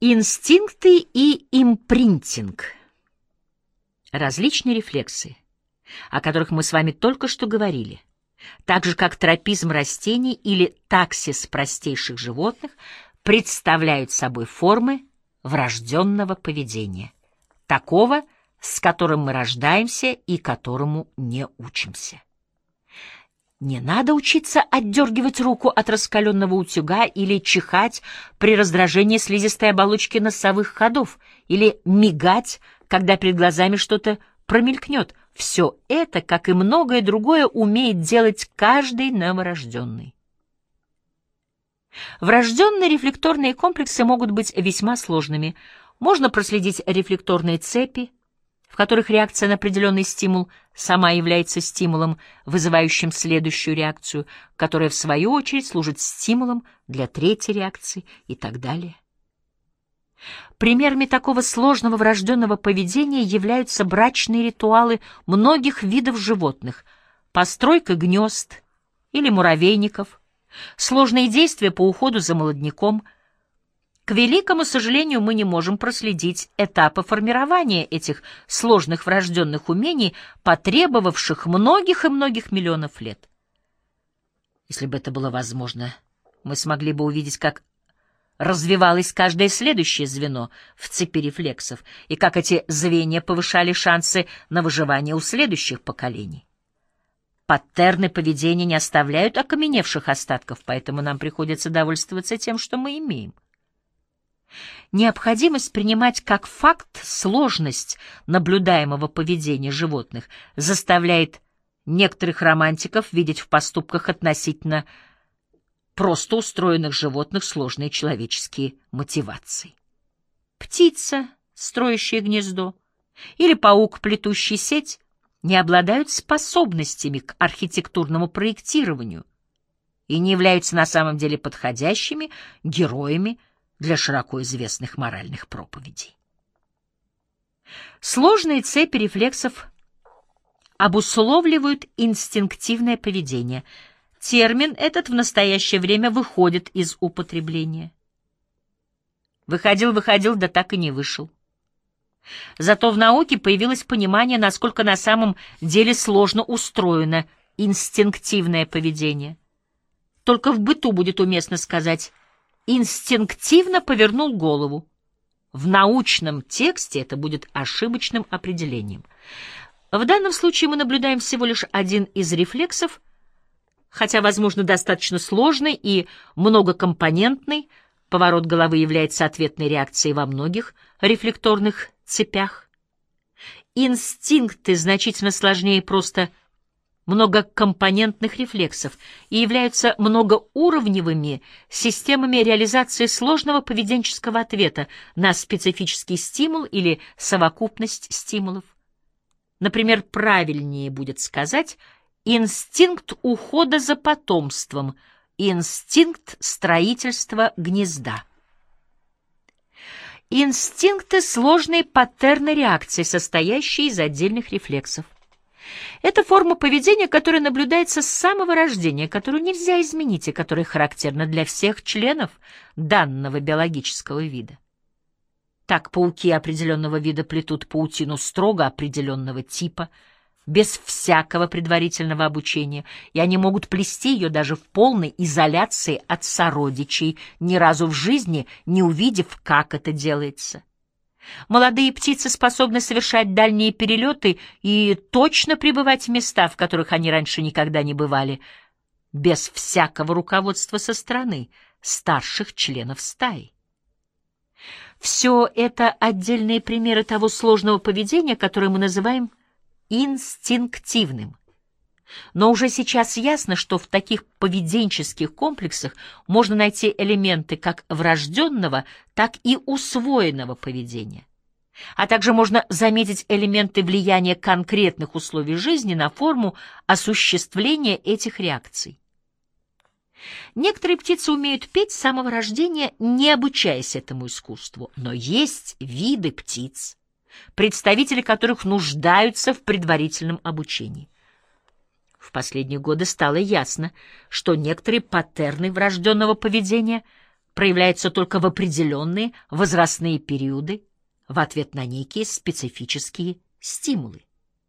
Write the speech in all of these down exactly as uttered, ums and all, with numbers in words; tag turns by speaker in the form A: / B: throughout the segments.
A: Инстинкты и импринтинг. Различные рефлексы, о которых мы с вами только что говорили, так же как тропизм растений или таксис простейших животных, представляют собой формы врожденного поведения, такого, с которым мы рождаемся и которому не учимся. Не надо учиться отдергивать руку от раскаленного утюга или чихать при раздражении слизистой оболочки носовых ходов или мигать, когда перед глазами что-то промелькнет. Все это, как и многое другое, умеет делать каждый новорожденный. Врожденные рефлекторные комплексы могут быть весьма сложными. Можно проследить рефлекторные цепи, в которых реакция на определенный стимул сама является стимулом, вызывающим следующую реакцию, которая, в свою очередь, служит стимулом для третьей реакции и так далее. Примерами такого сложного врожденного поведения являются брачные ритуалы многих видов животных, постройка гнезд или муравейников, сложные действия по уходу за молодняком. К великому сожалению, мы не можем проследить этапы формирования этих сложных врожденных умений, потребовавших многих и многих миллионов лет. Если бы это было возможно, мы смогли бы увидеть, как развивалось каждое следующее звено в цепи рефлексов и как эти звенья повышали шансы на выживание у следующих поколений. Паттерны поведения не оставляют окаменевших остатков, поэтому нам приходится довольствоваться тем, что мы имеем. Необходимость принимать как факт сложность наблюдаемого поведения животных заставляет некоторых романтиков видеть в поступках относительно просто устроенных животных сложные человеческие мотивации. Птица, строящая гнездо, или паук, плетущий сеть, не обладают способностями к архитектурному проектированию и не являются на самом деле подходящими героями для широко известных моральных проповедей. Сложные цепи рефлексов обусловливают инстинктивное поведение. Термин этот в настоящее время выходит из употребления. Выходил-выходил, да так и не вышел. Зато в науке появилось понимание, насколько на самом деле сложно устроено инстинктивное поведение. Только в быту будет уместно сказать «инстинктивно повернул голову». В научном тексте это будет ошибочным определением. В данном случае мы наблюдаем всего лишь один из рефлексов, хотя, возможно, достаточно сложный и многокомпонентный. Поворот головы является ответной реакцией во многих рефлекторных цепях. Инстинкты значительно сложнее просто многокомпонентных рефлексов и являются многоуровневыми системами реализации сложного поведенческого ответа на специфический стимул или совокупность стимулов. Например, правильнее будет сказать инстинкт ухода за потомством, инстинкт строительства гнезда. Инстинкты — сложные паттерны реакции, состоящие из отдельных рефлексов. Это форма поведения, которая наблюдается с самого рождения, которую нельзя изменить и которая характерна для всех членов данного биологического вида. Так пауки определенного вида плетут паутину строго определенного типа, без всякого предварительного обучения, и они могут плести ее даже в полной изоляции от сородичей, ни разу в жизни не увидев, как это делается. Молодые птицы способны совершать дальние перелеты и точно пребывать в места, в которых они раньше никогда не бывали, без всякого руководства со стороны старших членов стаи. Все это отдельные примеры того сложного поведения, которое мы называем инстинктивным. Но уже сейчас ясно, что в таких поведенческих комплексах можно найти элементы как врожденного, так и усвоенного поведения. А также можно заметить элементы влияния конкретных условий жизни на форму осуществления этих реакций. Некоторые птицы умеют петь с самого рождения, не обучаясь этому искусству, но есть виды птиц, представители которых нуждаются в предварительном обучении. В последние годы стало ясно, что некоторые паттерны врожденного поведения проявляется только в определенные возрастные периоды в ответ на некие специфические стимулы.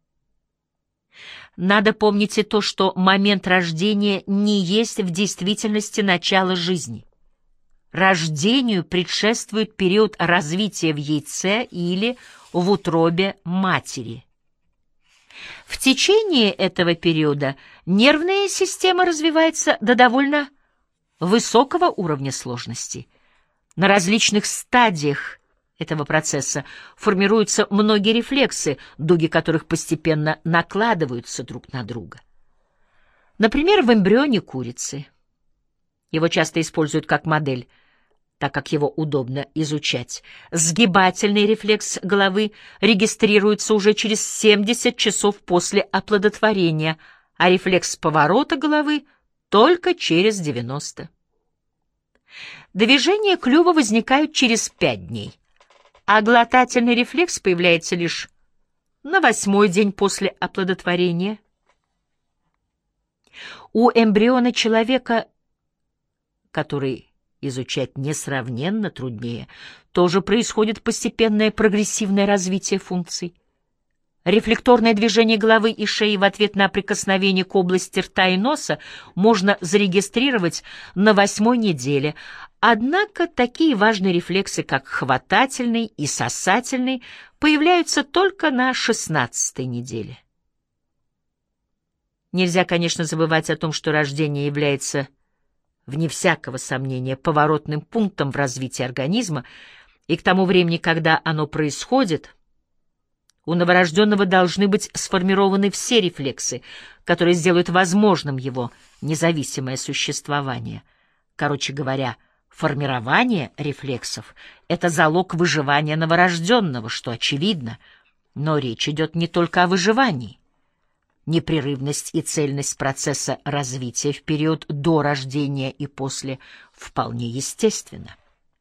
A: Надо помнить и то, что момент рождения не есть в действительности начало жизни. Рождению предшествует период развития в яйце или в утробе матери. В течение этого периода нервная система развивается до довольно высокого уровня сложности. На различных стадиях этого процесса формируются многие рефлексы, дуги которых постепенно накладываются друг на друга. Например, в эмбрионе курицы. Его часто используют как модель, так как его удобно изучать. Сгибательный рефлекс головы регистрируется уже через семьдесят часов после оплодотворения, а рефлекс поворота головы только через девяносто. Движения клюва возникают через пять дней, а глотательный рефлекс появляется лишь на восьмой день после оплодотворения. У эмбриона человека, который изучать несравненно труднее, тоже происходит постепенное прогрессивное развитие функций. Рефлекторное движение головы и шеи в ответ на прикосновение к области рта и носа можно зарегистрировать на восьмой неделе, однако такие важные рефлексы, как хватательный и сосательный, появляются только на шестнадцатой неделе. Нельзя, конечно, забывать о том, что рождение является, вне всякого сомнения, поворотным пунктом в развитии организма, и к тому времени, когда оно происходит, у новорожденного должны быть сформированы все рефлексы, которые сделают возможным его независимое существование. Короче говоря, формирование рефлексов — это залог выживания новорожденного, что очевидно, но речь идет не только о выживании. Непрерывность и цельность процесса развития в период до рождения и после вполне естественна.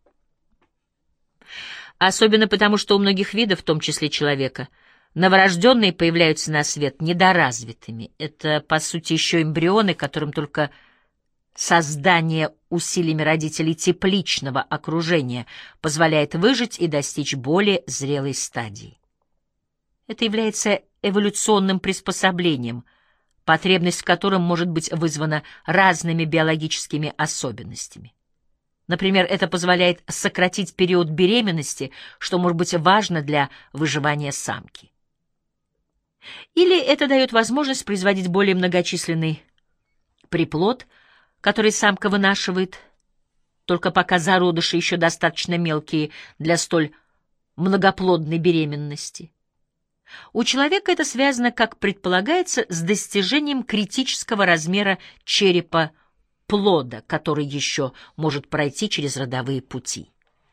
A: Особенно потому, что у многих видов, в том числе человека, новорожденные появляются на свет недоразвитыми. Это, по сути, еще эмбрионы, которым только создание усилиями родителей тепличного окружения позволяет выжить и достичь более зрелой стадии. Это является эволюционным приспособлением, потребность в котором может быть вызвана разными биологическими особенностями. Например, это позволяет сократить период беременности, что может быть важно для выживания самки. Или это дает возможность производить более многочисленный приплод, который самка вынашивает, только пока зародыши еще достаточно мелкие для столь многоплодной беременности. У человека это связано, как предполагается, с достижением критического размера черепа плода, который еще может пройти через родовые пути.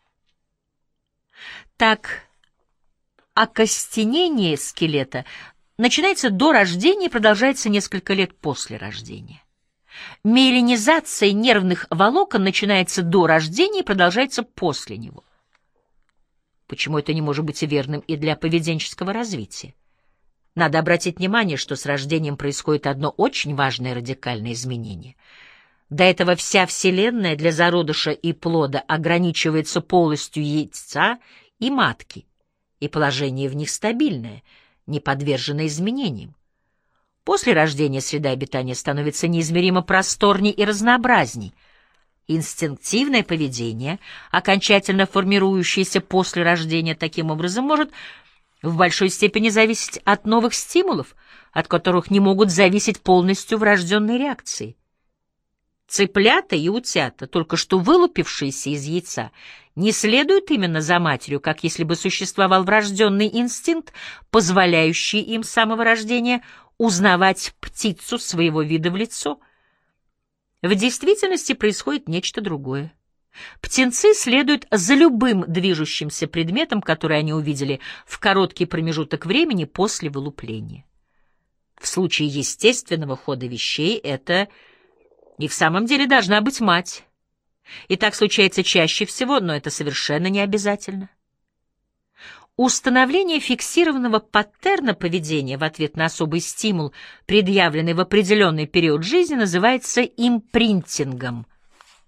A: Так, окостенение скелета начинается до рождения и продолжается несколько лет после рождения. Миелинизация нервных волокон начинается до рождения и продолжается после него. Почему это не может быть верным и для поведенческого развития? Надо обратить внимание, что с рождением происходит одно очень важное радикальное изменение. До этого вся Вселенная для зародыша и плода ограничивается полостью яйца и матки, и положение в них стабильное, не подвержено изменениям. После рождения среда обитания становится неизмеримо просторней и разнообразней. Инстинктивное поведение, окончательно формирующееся после рождения таким образом, может в большой степени зависеть от новых стимулов, от которых не могут зависеть полностью врожденные реакции. Цыплята и утята, только что вылупившиеся из яйца, не следуют именно за матерью, как если бы существовал врожденный инстинкт, позволяющий им с самого рождения узнавать птицу своего вида в лицо. В действительности происходит нечто другое. Птенцы следуют за любым движущимся предметом, который они увидели в короткий промежуток времени после вылупления. В случае естественного хода вещей это и в самом деле должна быть мать. И так случается чаще всего, но это совершенно не обязательно. Установление фиксированного паттерна поведения в ответ на особый стимул, предъявленный в определенный период жизни, называется импринтингом.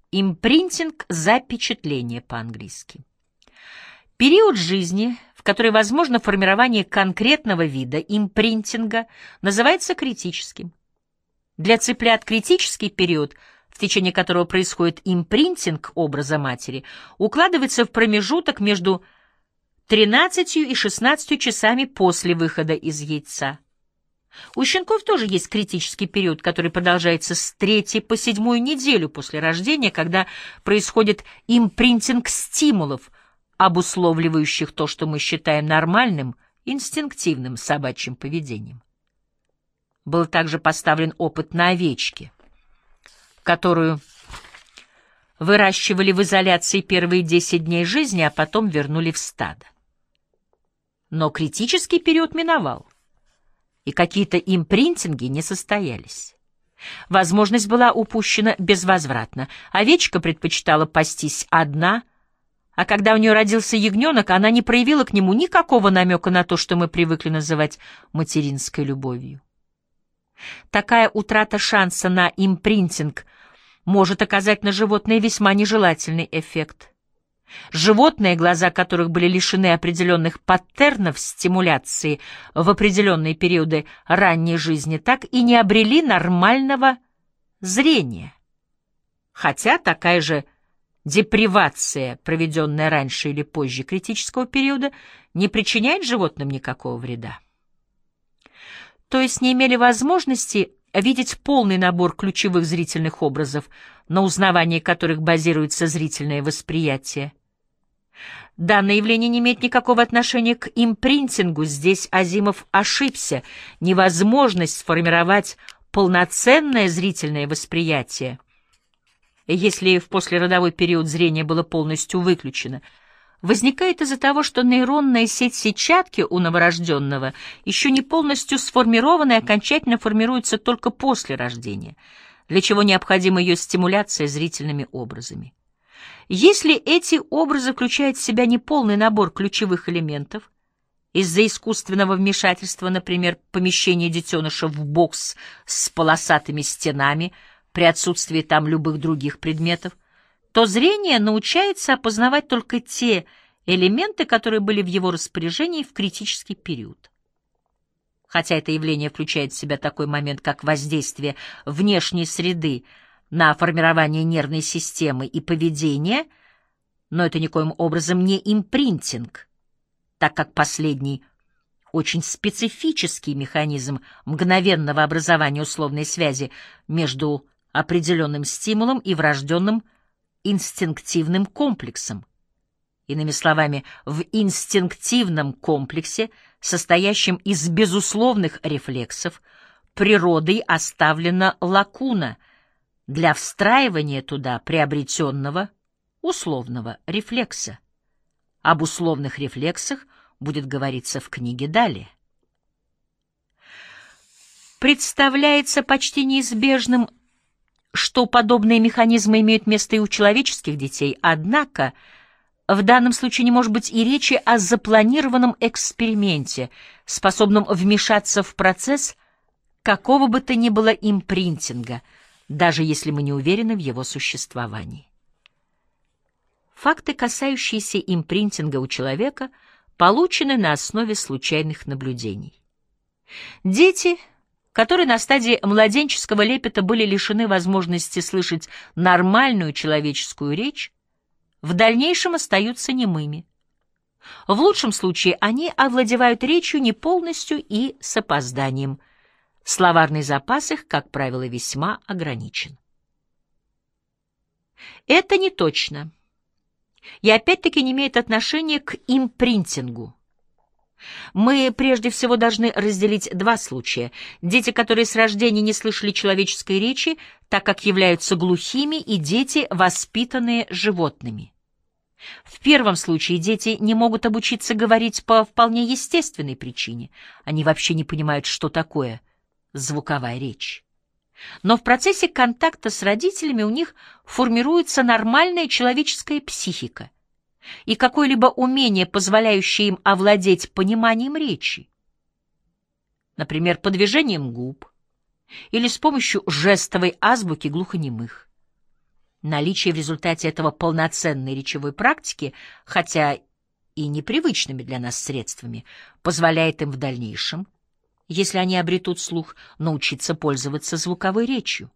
A: Импринтинг — запечатление по-английски. Период жизни, в который возможно формирование конкретного вида импринтинга, называется критическим. Для цыплят критический период, в течение которого происходит импринтинг образа матери, укладывается в промежуток между тринадцатью и шестнадцатью часами после выхода из яйца. У щенков тоже есть критический период, который продолжается с третьей по седьмую неделю после рождения, когда происходит импринтинг стимулов, обусловливающих то, что мы считаем нормальным, инстинктивным собачьим поведением. Был также поставлен опыт на овечке, которую выращивали в изоляции первые десять дней жизни, а потом вернули в стадо. Но критический период миновал, и какие-то импринтинги не состоялись. Возможность была упущена безвозвратно. Овечка предпочитала пастись одна, а когда у нее родился ягненок, она не проявила к нему никакого намека на то, что мы привыкли называть материнской любовью. Такая утрата шанса на импринтинг может оказать на животное весьма нежелательный эффект. Животные, глаза которых были лишены определенных паттернов стимуляции в определенные периоды ранней жизни, так и не обрели нормального зрения. Хотя такая же депривация, проведенная раньше или позже критического периода, не причиняет животным никакого вреда. То есть не имели возможности видеть полный набор ключевых зрительных образов, на узнавании которых базируется зрительное восприятие. Данное явление не имеет никакого отношения к импринтингу. Здесь Азимов ошибся. Невозможность сформировать полноценное зрительное восприятие, если в послеродовой период зрение было полностью выключено, возникает из-за того, что нейронная сеть сетчатки у новорожденного еще не полностью сформирована и окончательно формируется только после рождения, для чего необходима ее стимуляция зрительными образами. Если эти образы включают в себя неполный набор ключевых элементов, из-за искусственного вмешательства, например, помещения детеныша в бокс с полосатыми стенами, при отсутствии там любых других предметов, то зрение научается опознавать только те элементы, которые были в его распоряжении в критический период. Хотя это явление включает в себя такой момент, как воздействие внешней среды на формирование нервной системы и поведения, но это никоим образом не импринтинг, так как последний очень специфический механизм мгновенного образования условной связи между определенным стимулом и врожденным инстинктивным комплексом. Иными словами, в инстинктивном комплексе, состоящем из безусловных рефлексов, природой оставлена лакуна для встраивания туда приобретенного условного рефлекса. Об условных рефлексах будет говориться в книге далее. Представляется почти неизбежным, что подобные механизмы имеют место и у человеческих детей, однако в данном случае не может быть и речи о запланированном эксперименте, способном вмешаться в процесс какого бы то ни было импринтинга, даже если мы не уверены в его существовании. Факты, касающиеся импринтинга у человека, получены на основе случайных наблюдений. Дети, которые на стадии младенческого лепета были лишены возможности слышать нормальную человеческую речь, в дальнейшем остаются немыми. В лучшем случае они овладевают речью не полностью и с опозданием. Словарный запас их, как правило, весьма ограничен. Это не точно. И опять-таки не имеет отношения к импринтингу. Мы прежде всего должны разделить два случая. Дети, которые с рождения не слышали человеческой речи, так как являются глухими, и дети, воспитанные животными. В первом случае дети не могут обучиться говорить по вполне естественной причине. Они вообще не понимают, что такое звуковая речь. Но в процессе контакта с родителями у них формируется нормальная человеческая психика и какое-либо умение, позволяющее им овладеть пониманием речи. Например, по движениям губ или с помощью жестовой азбуки глухонемых. Наличие в результате этого полноценной речевой практики, хотя и непривычными для нас средствами, позволяет им в дальнейшем, если они обретут слух, научиться пользоваться звуковой речью.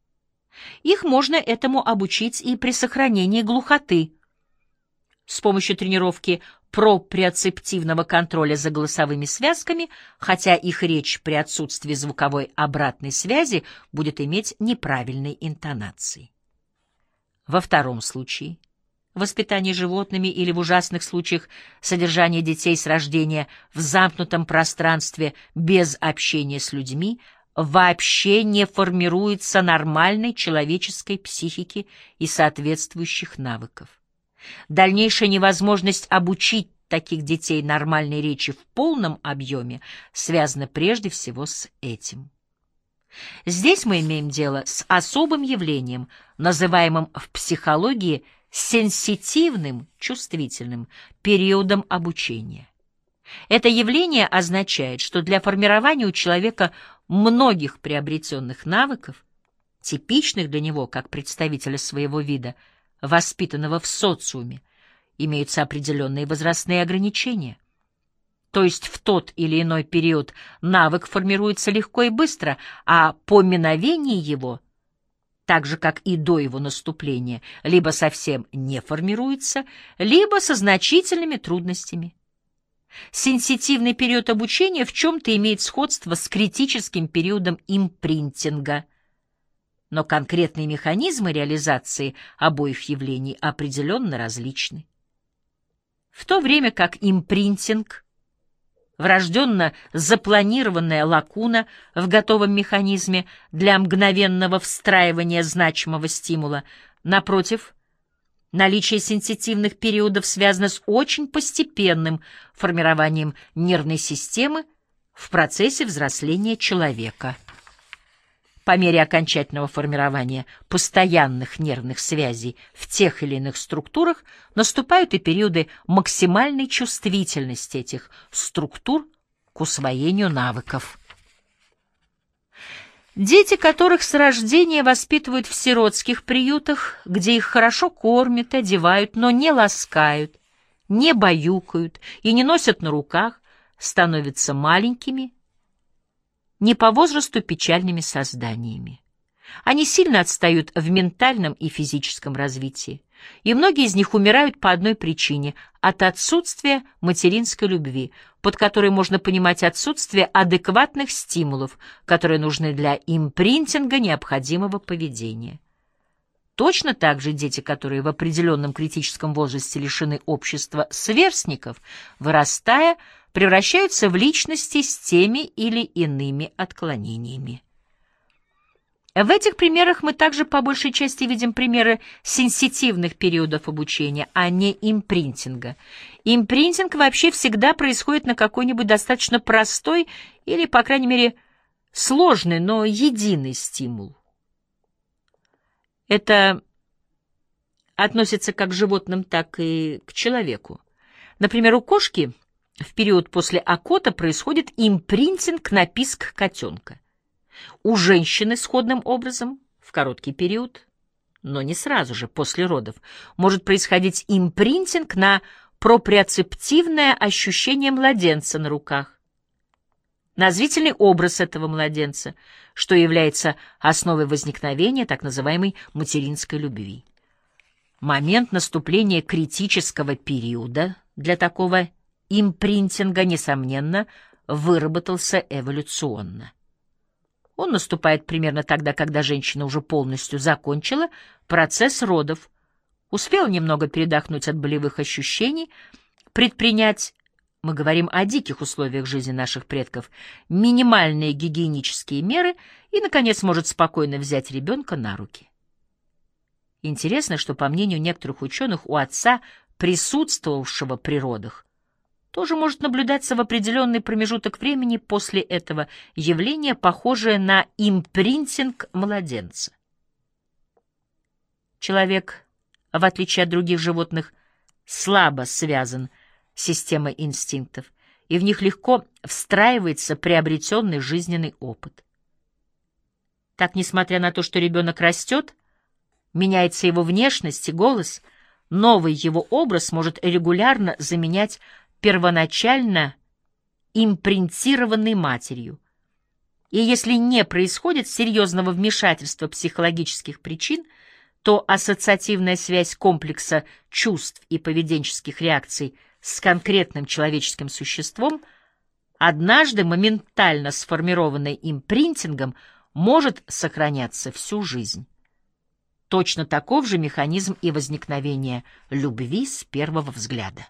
A: Их можно этому обучить и при сохранении глухоты. С помощью тренировки проприоцептивного контроля за голосовыми связками, хотя их речь при отсутствии звуковой обратной связи будет иметь неправильные интонации. Во втором случае, воспитание животными или в ужасных случаях содержание детей с рождения в замкнутом пространстве без общения с людьми, вообще не формируется нормальной человеческой психики и соответствующих навыков. Дальнейшая невозможность обучить таких детей нормальной речи в полном объеме связана прежде всего с этим. Здесь мы имеем дело с особым явлением, называемым в психологии сенситивным, чувствительным периодом обучения. Это явление означает, что для формирования у человека многих приобретенных навыков, типичных для него как представителя своего вида, воспитанного в социуме, имеются определенные возрастные ограничения. То есть в тот или иной период навык формируется легко и быстро, а по миновении его, так же как и до его наступления, либо совсем не формируется, либо со значительными трудностями. Сенситивный период обучения в чем-то имеет сходство с критическим периодом импринтинга, но конкретные механизмы реализации обоих явлений определенно различны. В то время как импринтинг — врожденно запланированная лакуна в готовом механизме для мгновенного встраивания значимого стимула, напротив, наличие сенситивных периодов связано с очень постепенным формированием нервной системы в процессе взросления человека. По мере окончательного формирования постоянных нервных связей в тех или иных структурах наступают и периоды максимальной чувствительности этих структур к усвоению навыков. Дети, которых с рождения воспитывают в сиротских приютах, где их хорошо кормят, одевают, но не ласкают, не баюкают и не носят на руках, становятся маленькими, не по возрасту печальными созданиями. Они сильно отстают в ментальном и физическом развитии, и многие из них умирают по одной причине — от отсутствия материнской любви, под которой можно понимать отсутствие адекватных стимулов, которые нужны для импринтинга необходимого поведения. Точно так же дети, которые в определенном критическом возрасте лишены общества сверстников, вырастая, превращаются в личности с теми или иными отклонениями. В этих примерах мы также по большей части видим примеры сенситивных периодов обучения, а не импринтинга. Импринтинг вообще всегда происходит на какой-нибудь достаточно простой или, по крайней мере, сложный, но единый стимул. Это относится как к животным, так и к человеку. Например, у кошки в период после окота происходит импринтинг на писк котенка. У женщины сходным образом в короткий период, но не сразу же после родов, может происходить импринтинг на проприоцептивное ощущение младенца на руках, на зрительный образ этого младенца, что является основой возникновения так называемой материнской любви. Момент наступления критического периода для такого импринтинга, несомненно, выработался эволюционно. Он наступает примерно тогда, когда женщина уже полностью закончила процесс родов, успела немного передохнуть от болевых ощущений, предпринять, мы говорим о диких условиях жизни наших предков, минимальные гигиенические меры и, наконец, может спокойно взять ребенка на руки. Интересно, что, по мнению некоторых ученых, у отца, присутствовавшего при родах, тоже может наблюдаться в определенный промежуток времени после этого явление, похожее на импринтинг младенца. Человек, в отличие от других животных, слабо связан с системой инстинктов, и в них легко встраивается приобретенный жизненный опыт. Так, несмотря на то, что ребенок растет, Меняется его внешность и голос, новый его образ может регулярно заменять первоначально импринтированный матерью. И если не происходит серьезного вмешательства психологических причин, то ассоциативная связь комплекса чувств и поведенческих реакций с конкретным человеческим существом, однажды моментально сформированной импринтингом, может сохраняться всю жизнь. Точно таков же механизм и возникновения любви с первого взгляда.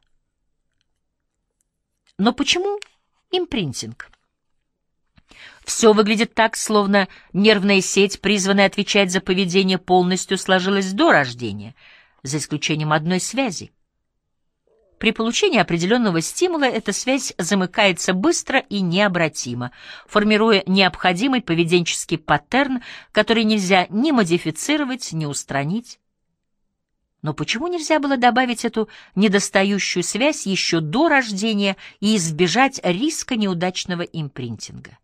A: Но почему импринтинг? Все выглядит так, словно нервная сеть, призванная отвечать за поведение, полностью сложилась до рождения, за исключением одной связи. При получении определенного стимула эта связь замыкается быстро и необратимо, формируя необходимый поведенческий паттерн, который нельзя ни модифицировать, ни устранить. Но почему нельзя было добавить эту недостающую связь еще до рождения и избежать риска неудачного импринтинга?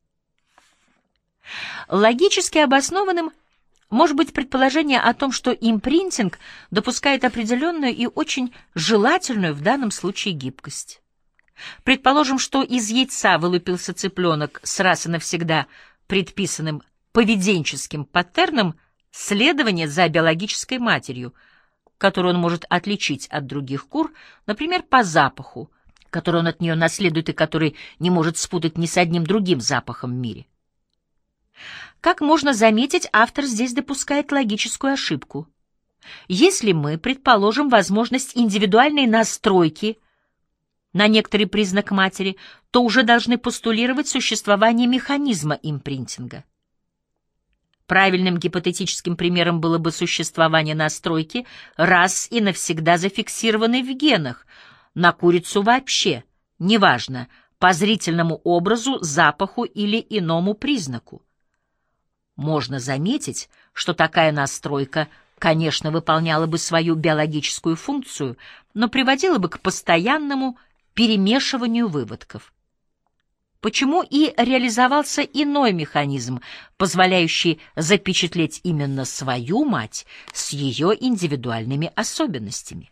A: Логически обоснованным может быть предположение о том, что импринтинг допускает определенную и очень желательную в данном случае гибкость. Предположим, что из яйца вылупился цыпленок с раз и навсегда предписанным поведенческим паттерном следования за биологической матерью, которую он может отличить от других кур, например, по запаху, который он от нее наследует и который не может спутать ни с одним другим запахом в мире. Как можно заметить, автор здесь допускает логическую ошибку. Если мы предположим возможность индивидуальной настройки на некоторый признак матери, то уже должны постулировать существование механизма импринтинга. Правильным гипотетическим примером было бы существование настройки, раз и навсегда зафиксированной в генах, на курицу вообще, неважно, по зрительному образу, запаху или иному признаку. Можно заметить, что такая настройка, конечно, выполняла бы свою биологическую функцию, но приводила бы к постоянному перемешиванию выводков. Почему и реализовался иной механизм, позволяющий запечатлеть именно свою мать с ее индивидуальными особенностями?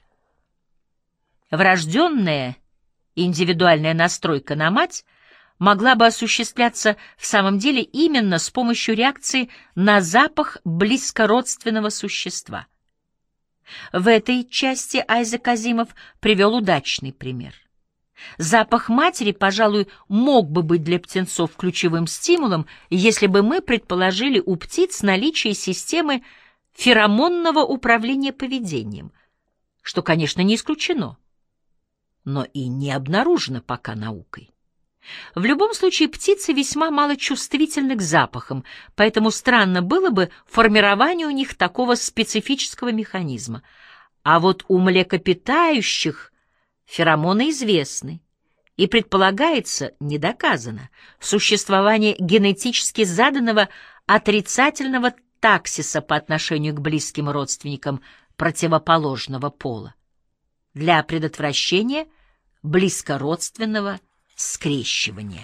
A: Врожденная индивидуальная настройка на мать могла бы осуществляться в самом деле именно с помощью реакции на запах близкородственного существа. В этой части Айзек Азимов привел удачный пример. Запах матери, пожалуй, мог бы быть для птенцов ключевым стимулом, если бы мы предположили у птиц наличие системы феромонного управления поведением, что, конечно, не исключено, но и не обнаружено пока наукой. В любом случае, птицы весьма малочувствительны к запахам, поэтому странно было бы формирование у них такого специфического механизма. А вот у млекопитающих феромоны известны, и предполагается, не доказано, существование генетически заданного отрицательного таксиса по отношению к близким родственникам противоположного пола для предотвращения близкородственного скрещивания.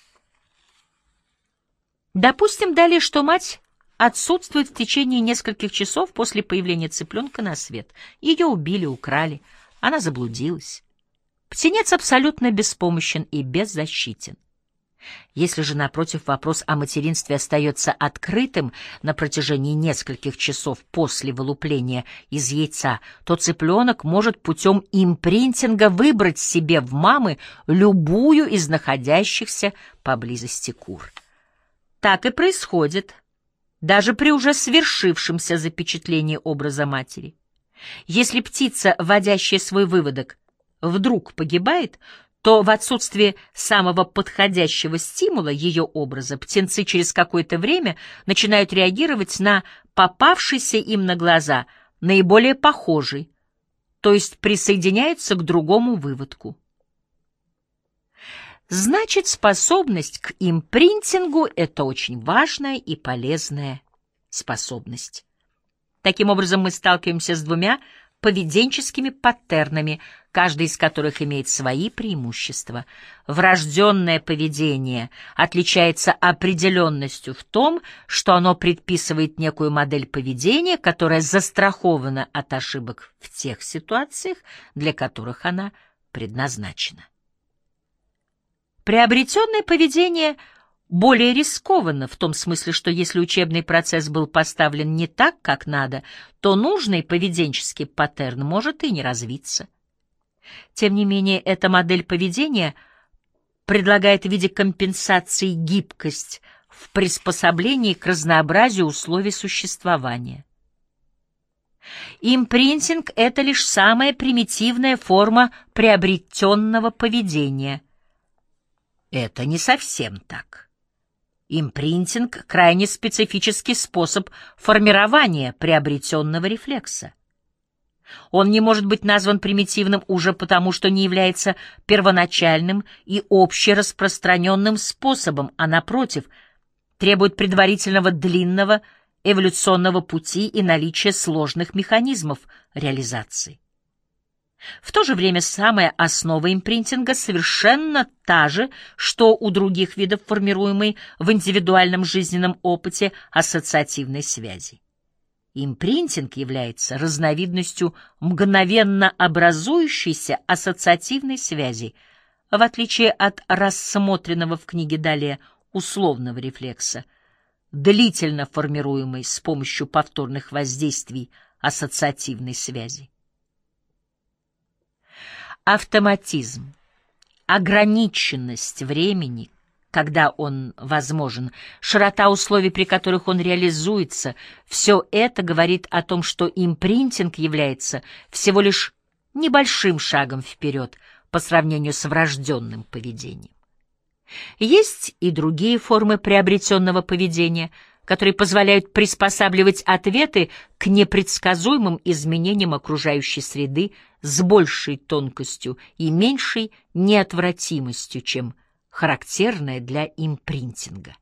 A: Допустим далее, что мать отсутствует в течение нескольких часов после появления цыпленка на свет. Ее убили, украли, она заблудилась. Птенец абсолютно беспомощен и беззащитен. Если же, напротив, вопрос о материнстве остается открытым на протяжении нескольких часов после вылупления из яйца, то цыпленок может путем импринтинга выбрать себе в мамы любую из находящихся поблизости кур. Так и происходит, даже при уже свершившемся запечатлении образа матери. Если птица, вводящая свой выводок, вдруг погибает, то в отсутствие самого подходящего стимула ее образа птенцы через какое-то время начинают реагировать на попавшийся им на глаза наиболее похожий, то есть присоединяются к другому выводку. Значит, способность к импринтингу — это очень важная и полезная способность. Таким образом, мы сталкиваемся с двумя поведенческими паттернами, каждый из которых имеет свои преимущества. Врожденное поведение отличается определенностью в том, что оно предписывает некую модель поведения, которая застрахована от ошибок в тех ситуациях, для которых она предназначена. Приобретенное поведение более рискованно в том смысле, что если учебный процесс был поставлен не так, как надо, то нужный поведенческий паттерн может и не развиться. Тем не менее, эта модель поведения предлагает в виде компенсации гибкость в приспособлении к разнообразию условий существования. Импринтинг — это лишь самая примитивная форма приобретенного поведения. Это не совсем так. Импринтинг — крайне специфический способ формирования приобретенного рефлекса. Он не может быть назван примитивным уже потому, что не является первоначальным и общераспространенным способом, а, напротив, требует предварительного длинного эволюционного пути и наличия сложных механизмов реализации. В то же время самая основа импринтинга совершенно та же, что у других видов формируемой в индивидуальном жизненном опыте ассоциативной связи. Импринтинг является разновидностью мгновенно образующейся ассоциативной связи, в отличие от рассмотренного в книге далее условного рефлекса, длительно формируемой с помощью повторных воздействий ассоциативной связи. Автоматизм, ограниченность времени, когда он возможен, широта условий, при которых он реализуется, все это говорит о том, что импринтинг является всего лишь небольшим шагом вперед по сравнению с врожденным поведением. Есть и другие формы приобретенного поведения, которые позволяют приспосабливать ответы к непредсказуемым изменениям окружающей среды с большей тонкостью и меньшей неотвратимостью, чем характерное для импринтинга.